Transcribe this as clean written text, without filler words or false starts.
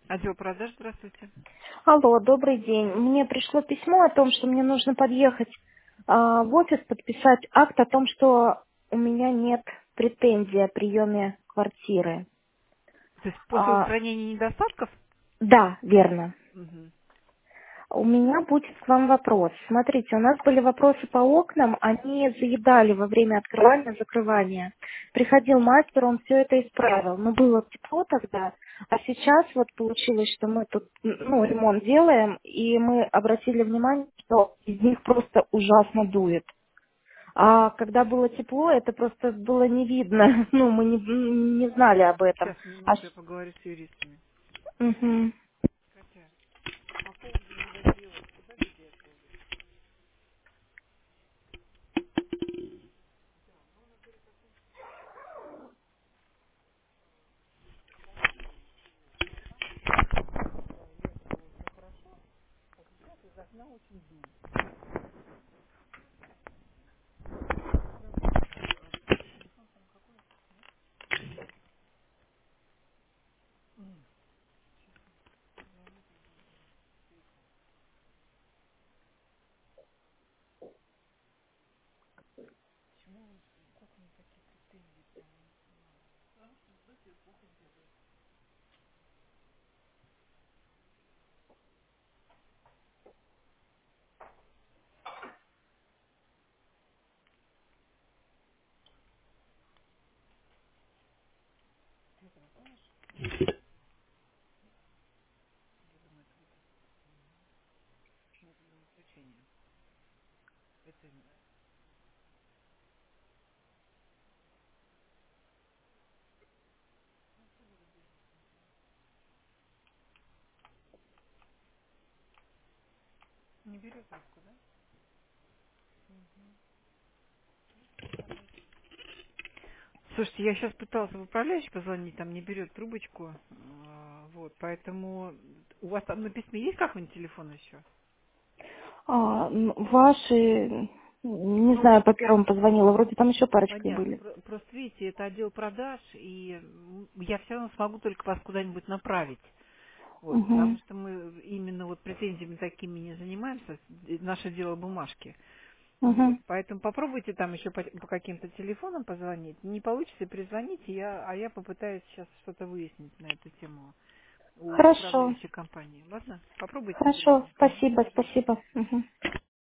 Отдел продаж, здравствуйте. Алло, добрый день. Мне пришло письмо о том, что мне нужно подъехать в офис, подписать акт о том, что у меня нет претензий о приеме квартиры. То есть после А, устранения недостатков? да, верно. Мгм. У меня будет к вам вопрос. Смотрите, у нас были вопросы по окнам, они заедали во время открывания, закрывания. Приходил мастер, он все это исправил. Но было тепло тогда, а сейчас вот получилось, что мы тут ремонт делаем, и мы обратили внимание, что из них просто ужасно дует. А когда было тепло, это просто было не видно. Ну, мы не знали об этом. Сейчас, А минуту, я поговорю с юристами. мгм. Катя, по поводу недоделок, куда бегать? Из окна очень дует. Не берет трубку, да? Слушайте, я сейчас пыталась в управляющий позвонить, там не берет трубочку. Вот, поэтому у вас там на письме есть какой-нибудь телефон еще? Ваши, не Ну, знаю, по первому позвонила, вроде там еще парочкой понятно. были. Просто видите, это отдел продаж, и я все равно смогу только вас куда-нибудь направить. Вот, потому Угу, что мы именно вот претензиями такими не занимаемся, наше дело бумажки. Вот, угу. поэтому попробуйте там еще по каким-то телефонам позвонить. Не получится, перезвоните, а я попытаюсь сейчас что-то выяснить на эту тему у Хорошо, управляющей компании. Ладно? Попробуйте хорошо, перезвонить. Мгм. спасибо, Пожалуйста. спасибо. Мгм.